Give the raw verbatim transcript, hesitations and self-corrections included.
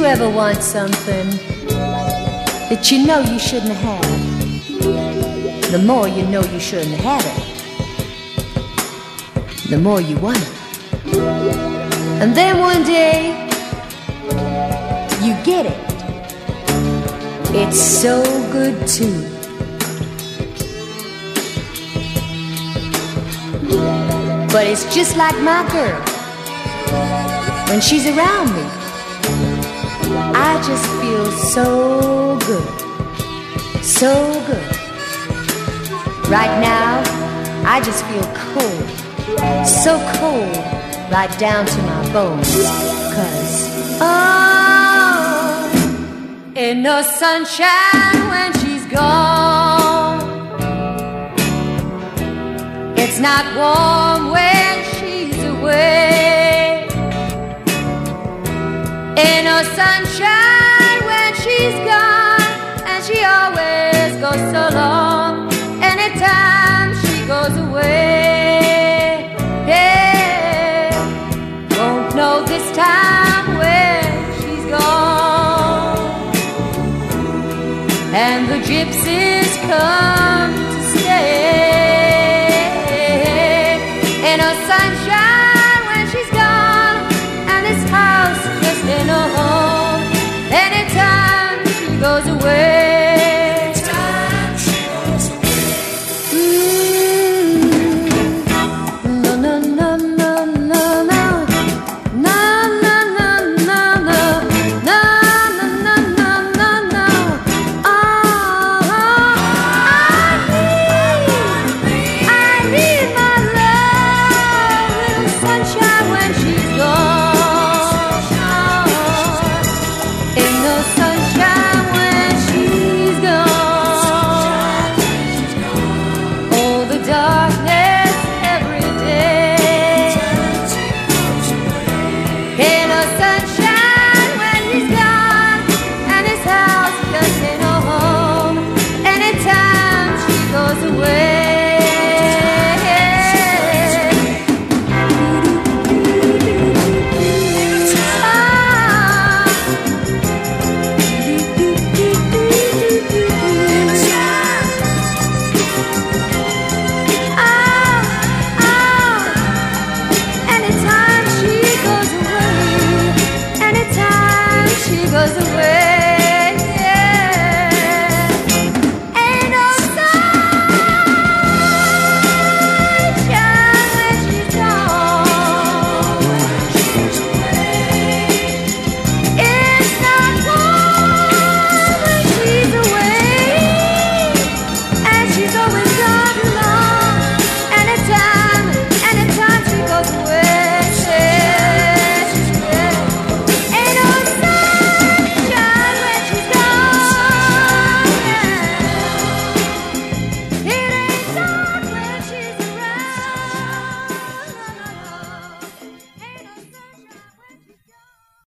ever want something that you know you shouldn't have? The more you know you shouldn't have it, the more you want it. And then one day, you get it. It's so good too. But it's just like my girl. When she's around me, I just feel so good, so good. Right now, I just feel cold, so cold, right down to my bones. 'Cause, oh, ain't no sunshine when she's gone. It's not warm when she's away. Ain't no sunshine